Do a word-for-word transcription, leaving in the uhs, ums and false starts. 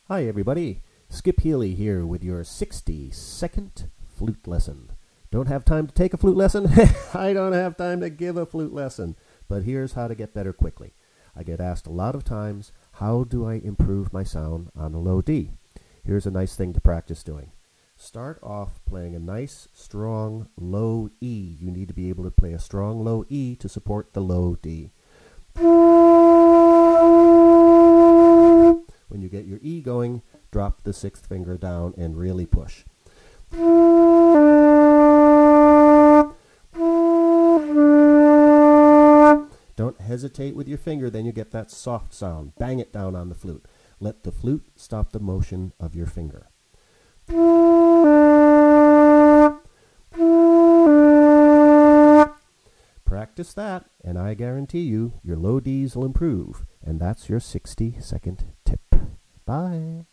Hi everybody, Skip Healy here with your sixty second flute lesson. Don't have time to take a flute lesson? I don't have time to give a flute lesson, but here's how to get better quickly. I get asked a lot of times, how do I improve my sound on a low D? Here's a nice thing to practice doing. Start off playing a nice, strong, low E. You need to be able to play a strong, low E to support the low D. When you get your E going, drop the sixth finger down and really push. Don't hesitate with your finger, then you get that soft sound. Bang it down on the flute. Let the flute stop the motion of your finger. Practice that, and I guarantee you your low Ds will improve. And that's your sixty second tip. Bye.